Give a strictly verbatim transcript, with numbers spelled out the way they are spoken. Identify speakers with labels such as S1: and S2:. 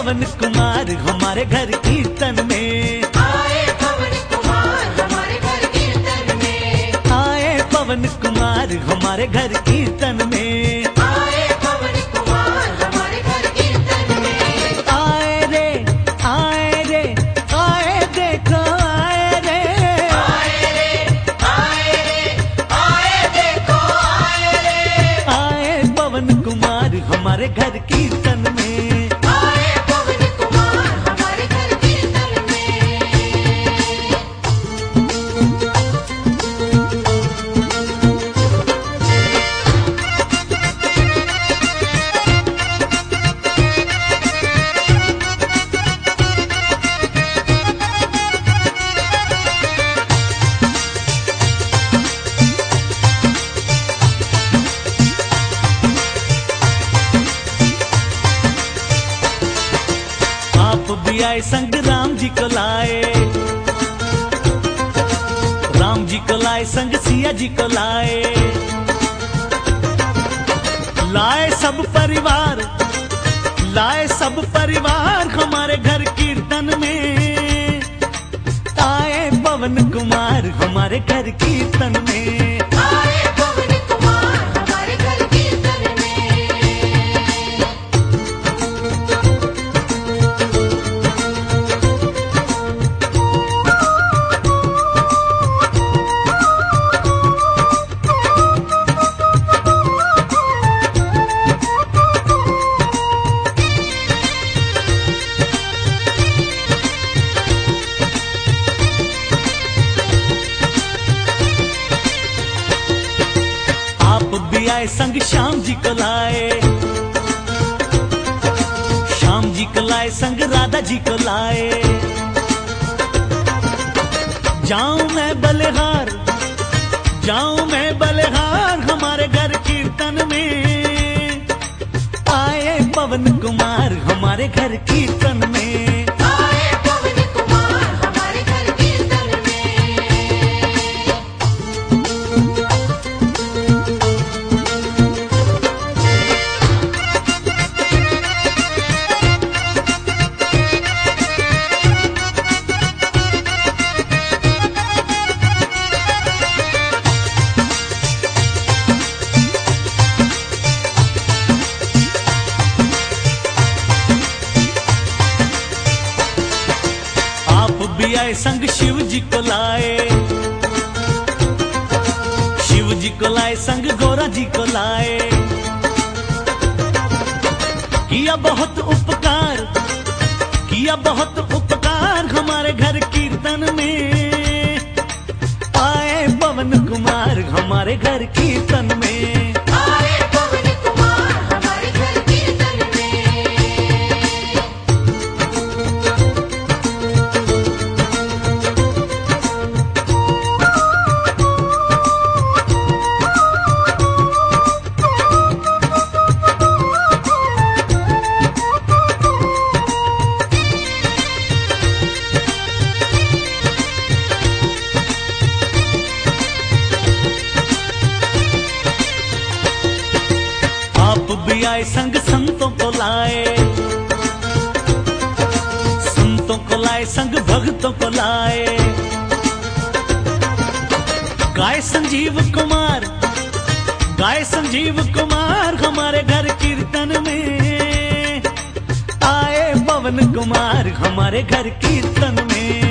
S1: पवन कुमार हमारे घर कीर्तन में,
S2: आए पवन कुमार हमारे घर कीर्तन में,
S1: आए पवन कुमार हमारे घर कीर्तन में,
S2: आए पवन कुमार हमारे घर कीर्तन में।
S1: आए रे आए रे आए देखो आए रे,
S2: आए रे आए रे आए देखो आए रे,
S1: आए पवन कुमार हमारे घर कीर्तन में,
S2: आए पवन कुमार हमारे घर कीर्तन में।
S1: आप भी आए संग राम जी को लाए, राम जी को लाए संग सिया जी को लाए, लाए सब परिवार, लाए सब परिवार हमारे घर कीर्तन में, आए पवन कुमार हमारे घर कीर्तन में,
S2: आए पवन कुमार हमारे घर कीर्तन में।
S1: आप भी आए संग श्याम जी को लाए, श्याम जी को लाए संग राधा जी को लाए, जाऊं मैं बलिहार, जाऊं मैं बलिहार हमारे घर कीर्तन में, आए पवन कुमार हमारे घर कीर्तन में,
S2: आए पवन कुमार हमारे घर कीर्तन में।
S1: आप भी आए संग शिव जी को लाए, शिव जी को लाए संग गौरा जी को लाए, किया बहुत उपकार, किया बहुत उपकार हमारे घर कीर्तन में, आए पवन कुमार हमारे घर कीर्तन में,
S2: आए पवन कुमार हमारे घर कीर्तन में।
S1: आप भी आए संग संतों को लाए, संतों को लाए संग भक्तों को लाए, गाय संजीव कुमार, गाय संजीव कुमार हमारे घर कीर्तन में, आए पवन कुमार हमारे घर कीर्तन में,